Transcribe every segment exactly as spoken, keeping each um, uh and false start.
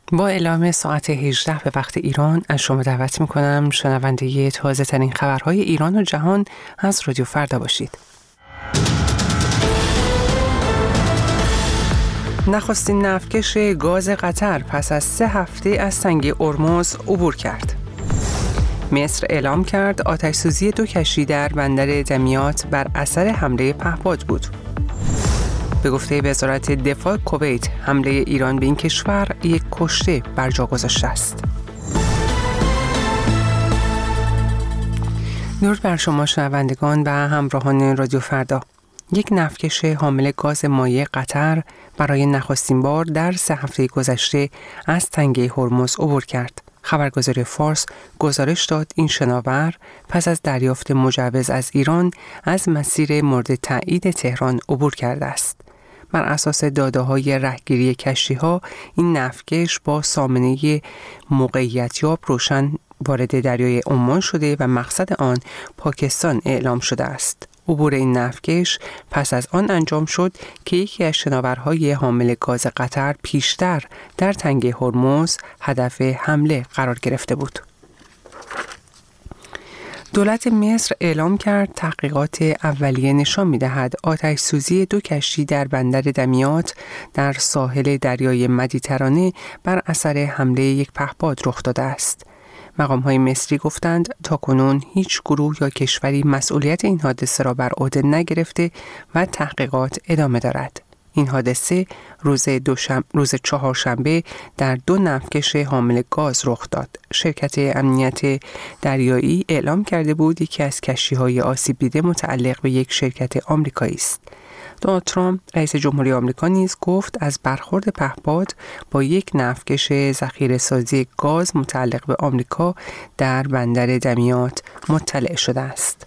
با اعلام ساعت هجده به وقت ایران از شما دعوت میکنم شنونده تازه ترین خبرهای ایران و جهان از رادیو فردا باشید. نخستین نفتکش گاز قطر پس از سه هفته از تنگه هرمز عبور کرد. مصر اعلام کرد آتش‌سوزی دو کشتی در بندر دمیات بر اثر حمله پهپاد بود. به گفته وزارت دفاع کویت، حمله ایران به این کشور یک کشته بر جا گذاشته است. درود بر شما شنوندگان و همراهان رادیو فردا. یک نفتکش حامل گاز مایع قطر برای نخستین بار در سه هفته گذشته از تنگه هرمز عبور کرد. خبرگزاری فارس گزارش داد این شناور پس از دریافت مجوز از ایران از مسیر مورد تایید تهران عبور کرده است. بر اساس داده‌های رهگیری کشتی‌ها، این نفتکش با سامانه موقعیتیاب روشن وارد دریای عمان شده و مقصد آن پاکستان اعلام شده است. عبور این نفتکش پس از آن انجام شد که یکی از شناورهای حامل گاز قطر پیشتر در تنگه هرمز هدف حمله قرار گرفته بود. دولت مصر اعلام کرد تحقیقات اولیه نشان می‌دهد آتش‌سوزی دو کشتی در بندر دمیات در ساحل دریای مدیترانه بر اثر حمله یک پهپاد رخ داده است. مقام‌های مصری گفتند تاکنون هیچ گروه یا کشوری مسئولیت این حادثه را بر عهده نگرفته و تحقیقات ادامه دارد. این حادثه روز دوشنبه روز چهارشنبه در دو نفتکش حامل گاز رخ داد. شرکت امنیت دریایی اعلام کرده بود یکی از کشتی‌های آسیب دیده متعلق به یک شرکت آمریکایی است. دونالد ترامپ رئیس جمهوری آمریکا نیز گفت از برخورد پهپاد با یک نفتکش ذخیره‌سازی گاز متعلق به آمریکا در بندر دمیات مطلع شده است.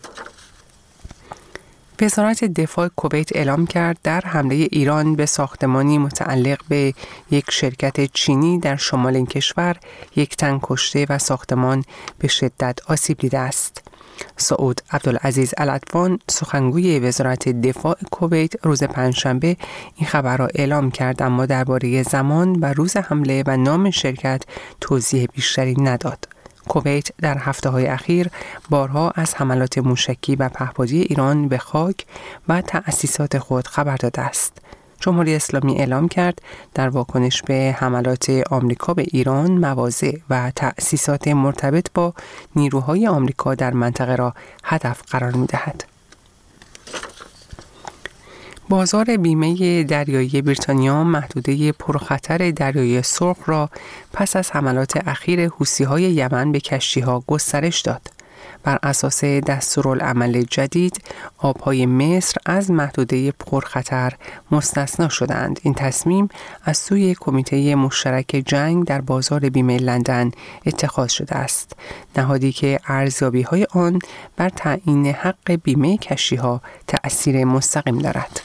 وزارت دفاع کویت اعلام کرد در حمله ایران به ساختمانی متعلق به یک شرکت چینی در شمال این کشور یک تن کشته و ساختمان به شدت آسیب دیده است. سعود عبدالعزیز العطفان سخنگوی وزارت دفاع کویت روز پنجشنبه این خبر را اعلام کرد، اما درباره زمان و روز حمله و نام شرکت توضیح بیشتری نداد. کویت در هفته‌های اخیر بارها از حملات موشکی و پهپادی ایران به خاک و تأسیسات خود خبر داده است. جمهوری اسلامی اعلام کرد در واکنش به حملات آمریکا به ایران مواضع و تأسیسات مرتبط با نیروهای آمریکا در منطقه را هدف قرار می‌دهد. بازار بیمه دریایی بریتانیا محدوده پرخطر دریای سرخ را پس از حملات اخیر حوثی‌های یمن به کشتی‌ها گسترش داد. بر اساس دستورالعمل جدید، آبهای مصر از محدوده پرخطر مستثنا شدند. این تصمیم از سوی کمیته مشترک جنگ در بازار بیمه لندن اتخاذ شده است، نهادی که ارزیابی‌های آن بر تعیین حق بیمه کشتی‌ها تأثیر مستقیم دارد.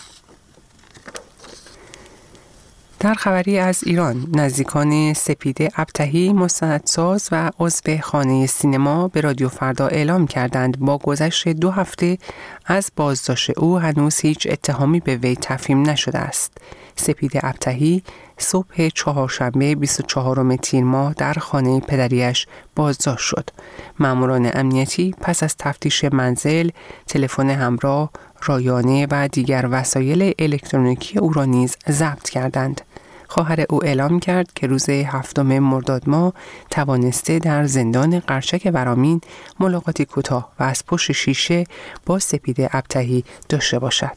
در خبری از ایران، نزدیکان سپیده ابطحی مستندساز و عضو خانه سینما به رادیو فردا اعلام کردند با گذشت دو هفته از بازداشت او هنوز هیچ اتهامی به وی تفهیم نشده است. سپیده ابطحی صبح چهارشنبه بیست و چهارم تیر ماه در خانه پدریش بازداشت شد. ماموران امنیتی پس از تفتیش منزل، تلفن همراه، رایانه و دیگر وسایل الکترونیکی او را نیز ضبط کردند. خواهر او اعلام کرد که روز هفتم مرداد ماه توانسته در زندان قرچک ورامین ملاقاتی کوتاه و از پشت شیشه با سپیده ابطحی داشته باشد.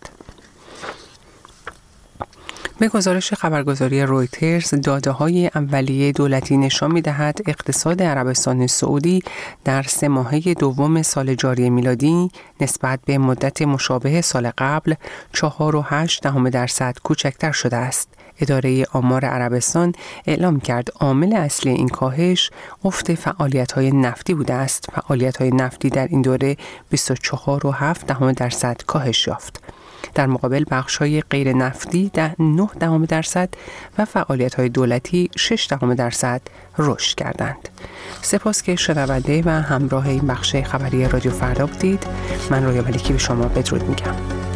به گزارش خبرگزاری رویترز، داده‌های اولیه دولتی نشان می‌دهد اقتصاد عربستان سعودی در سه ماهه دوم سال جاری میلادی نسبت به مدت مشابه سال قبل چهار و هشت دهم درصد کوچکتر شده است. اداره آمار عربستان اعلام کرد عامل اصلی این کاهش افت فعالیت‌های نفتی بوده است. فعالیت‌های نفتی در این دوره بیست و چهار و هفت دهم درصد کاهش یافت. در مقابل بخش‌های غیر نفتی ده نه دهم درصد و فعالیت‌های دولتی شش دهم درصد رشد کردند. سپاس که شنونده و همراه این بخش خبری رادیو فردا بودید. من رویا ملکی به شما بدرود میگم.